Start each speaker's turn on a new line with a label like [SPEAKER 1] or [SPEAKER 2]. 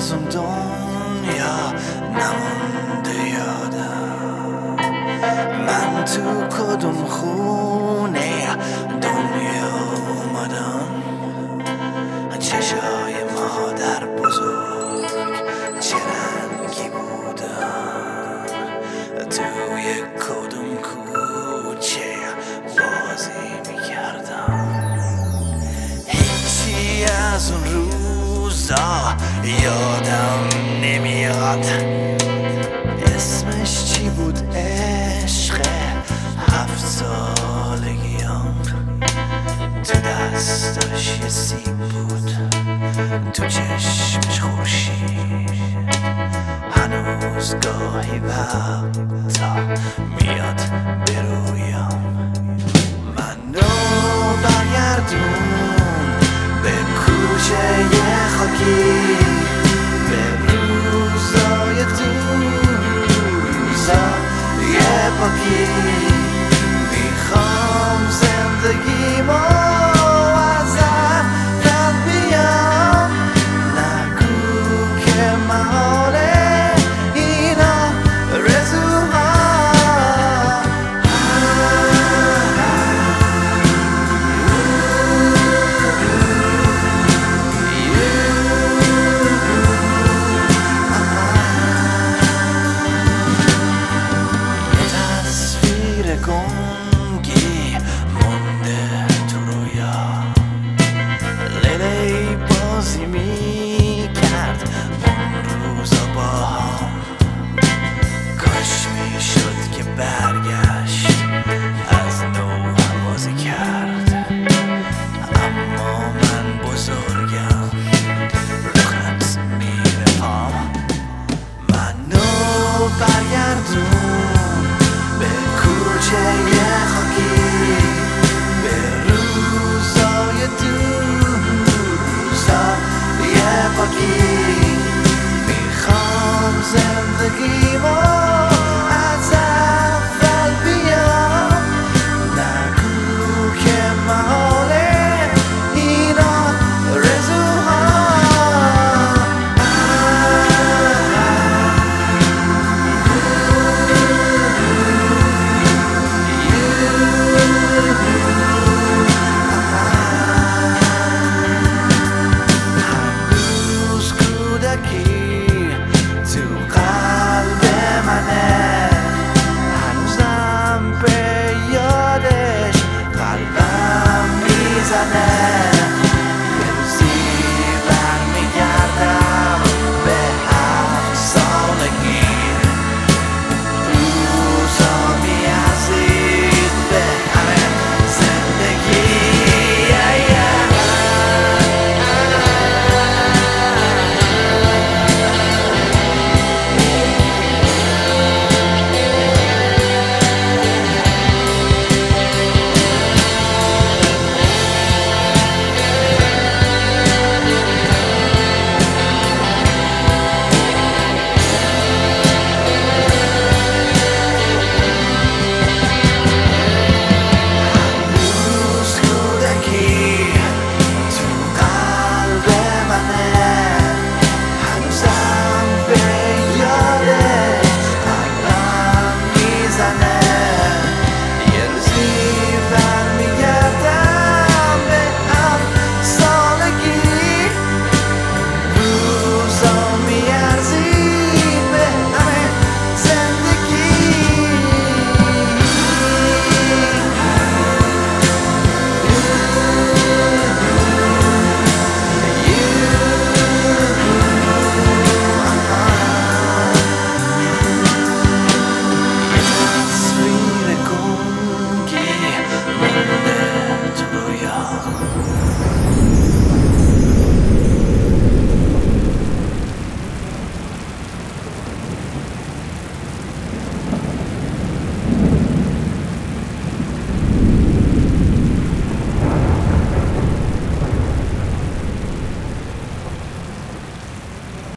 [SPEAKER 1] از اون دنیا نمونده یادم. من تو کدوم خونه دنیا اومدم؟ چشای مادر بزرگ چه رنگی بودن؟ توی کدوم کوچه بازی میکردم؟ هیچی از اون روزا یادم نمیاد. اسمش چی بود؟ عشق 7 سالگیم. تو دستش یه سیب بود، تو چشمش خورشید. هنوز گاهی وقتا میاد برویم. منو برگردون به کوچه خاکی، به روزای تو، روزای پاکی. میخوام زندگیمو از اول بیام. نگو که محاله اینا رزوها. گنگی مونده تو رویا، لیلی بازی میکرد اون روزا با هم. کاش میشد که برگشت از نو بازی کرد. اما من بزرگم، رو خط میره پام. منو برگردون به کوچه خاکی، به روزای دور، روزای پاکی. میخوام زندگیمو از اول بیام. نگو که محاله اینا رزوها. تو قلب منه، هنوزم به یادش قلبم میزنه.